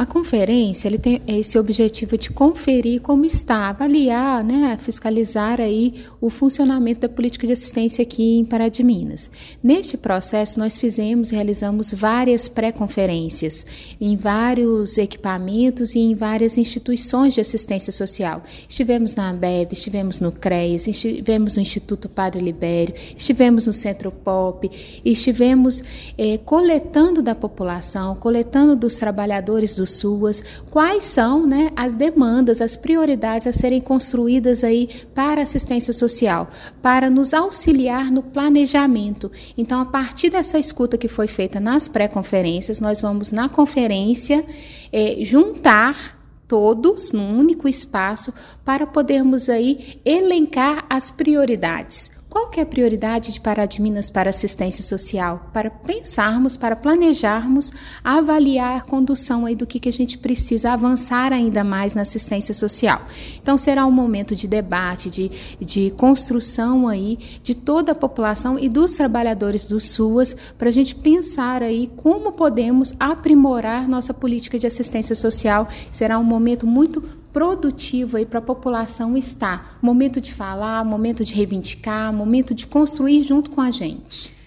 a conferência ele tem esse objetivo de conferir como está, avaliar, né, fiscalizar aí o funcionamento da política de assistência aqui em Pará de Minas. Neste processo, nós realizamos várias pré-conferências em vários equipamentos e em várias instituições de assistência social. Estivemos na Ambev, estivemos no CREAS, estivemos no Instituto Padre Libério, estivemos no Centro Pop, estivemos coletando da população, coletando dos trabalhadores do SUAS, quais são, né, as demandas, as prioridades a serem construídas aí para a assistência social, para nos auxiliar no planejamento. Então, a partir dessa escuta que foi feita nas pré-conferências, nós vamos na conferência juntar todos num único espaço para podermos aí elencar as prioridades. Qual que é a prioridade de Pará de Minas para assistência social? Para pensarmos, para planejarmos, avaliar a condução aí do que a gente precisa avançar ainda mais na assistência social. Então, será um momento de debate, de construção aí de toda a população e dos trabalhadores do SUAS, para a gente pensar aí como podemos aprimorar nossa política de assistência social. Será um momento muito produtivo aí para a população estar. Momento de falar, momento de reivindicar, momento de construir junto com a gente.